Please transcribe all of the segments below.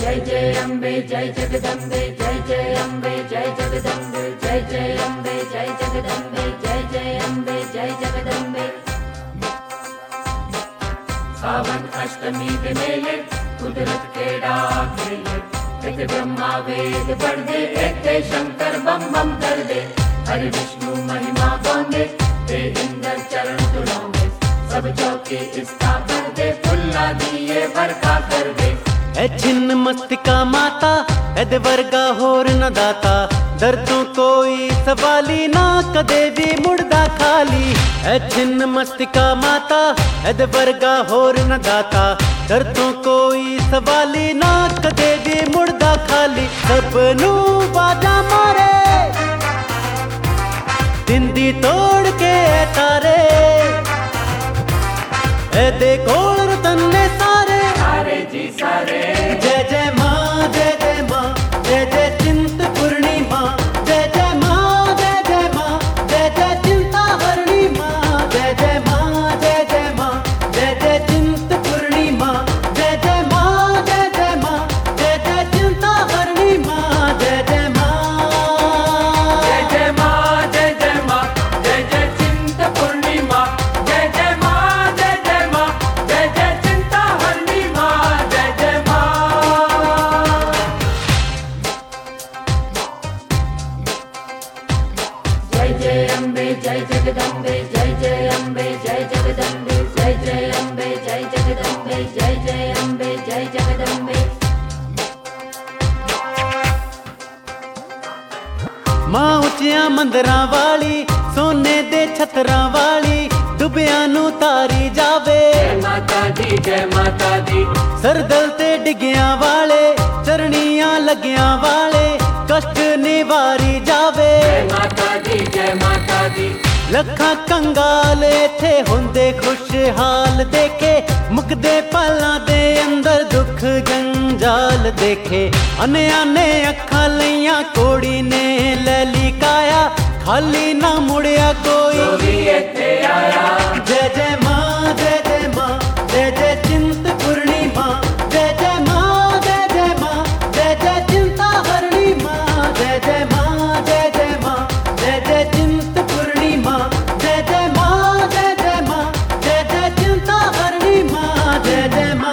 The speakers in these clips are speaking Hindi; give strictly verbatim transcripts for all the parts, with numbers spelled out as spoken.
जय जय अम्बे जय जगदम्बे जय जय अम्बे जय जगदम्बे जय जय अम्बे जय जगदम्बे जय जय अम्बे जय जगदम्बे। सावन अष्टमी के मेले कुदरत के डाक मेले, एक ब्रह्मा वेद पढ़ दे, एक ते शंकर बम बम कर दे। हरि विष्णु महिमा गाऊंगे, ते इंद्र चरण तुलाऊंगे, सब चौके इसका भर दे, फुल्ला दिए बरखा कर दे। ए छिन्न मस्तिका माता एद वर्गा होर न दाता, दर तू कोई सवाली ना कदे भी मुड़दा खाली। ए छिन्न मस्तिका माता एद वर्गा होर न दाता, दर तू कोई सवाली ना कदे भी मुड़दा खाली। सबनू बाजा मारे दिंदी तोड़ के तारे, ए दे कोल रतन ने सारे सारे जी सारे। जय जय माँ जय जय माँ जय जय चिंतपूर्णी माँ, जय जय माँ जय जय माँ जय जय चिंताहरणी माँ, जय जय माँ जय जय माँ जय जय चिंतपूर्णी माँ, जय जय माँ जय जय माँ जय जय चिंताहरणी माँ, जय जय माँ जय जय माँ जय जय माँ जय जय चिंतपूर्णी माँ, जय जय माँ जय जय माँ जय जय चिंताहरणी माँ, जय जय माँ। जय जय अम्बे जय जगदम्बे जय जय अम्बे जय जगदम्बे जय जय अम्बे जय जगदम्बे जय जय अम्बे जय जगदम्बे। मां उचिया मंदरां वाली, सोने दे छतरां वाली, डुबिया नू तारी जावे। जय माता दी जय माता दी। सरदल ते डिगिया वाले, चरनियां लगिया वाले, कष्ट निवारी जावे। जय माता दी जय माता दी। लखा कंगाल थे हुंदे खुशहाल देखे, मुकदे पलां दे अंदर दुख जंजाल देखे। अने आने अखा लइयां कोड़ी ने लैली काया, खाली ना मुड़िया कोई इत्थे आया। जय जय माँ जय जय माँ जय जय चिंतपूर्णी माँ, जय जय माँ जय जय माँ जय जय चिंताहरणी माँ, जय जय माँ जय जय माँ जय जय चिंतपूर्णी माँ, जय जय माँ जय जय माँ जय जय चिंताहरणी माँ, जय जय माँ।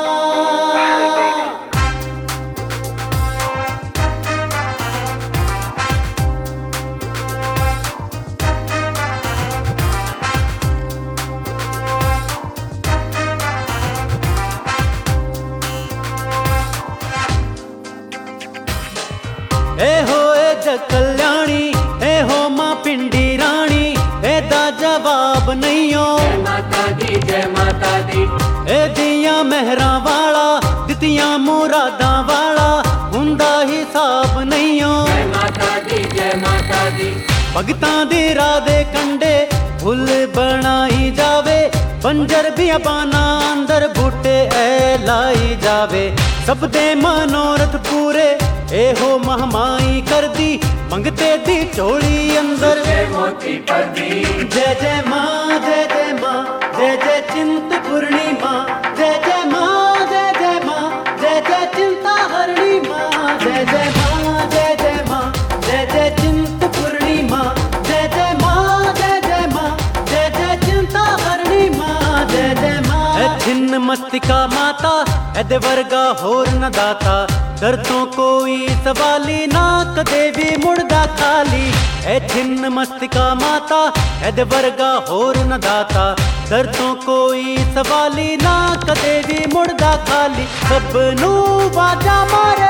ए हो ए जग कल्याणी, ए हो मां पिंडी रानी, एदा जवाब नहीं हो। जय माता दी जय माता दी। ए दियां मेहरां वाला, दितियां मुरादां वाला, हुंदा हिसाब नहीं हो। जय माता दी जय माता दी। भगतां दे राह दे कंडे फुल बनाई जावे, बंजर बियाबाना अंदर बूटे ऐ लाई जावे। सब दे मनोरथ पूरे एहो महमाई कर दी, मंगते दी चोली अंदर मोती पर दी। जय जय माँ जय जय माँ जय जय चिंतपूर्णी माँ, जय जय माँ जय जय माँ जय जय चिंताहरणी माँ, जय जय माँ जय जय माँ जय जय चिंतपूर्णी माँ, जय जय माँ जय जय माँ जय जय चिंताहरणी माँ, जय जय माँ। ए छिन्न मस्तिका माता एद वर्गा होर न दाता, दर तो कोई सवाली ना कदे भी मुड़दा खाली। ए छिन्न मस्तिका माता एद वर्गा होर न दाता, दर तो कोई सवाली ना कदे भी मुड़दा खाली। सबनू बाजा मारे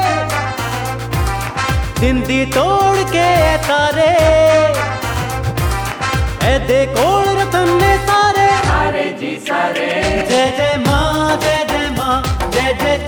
दिंदी तोड़ के तारे, ए दे कोल रतन ने सारे सारे जी सारे। जय जय माँ जय जय माँ जय जय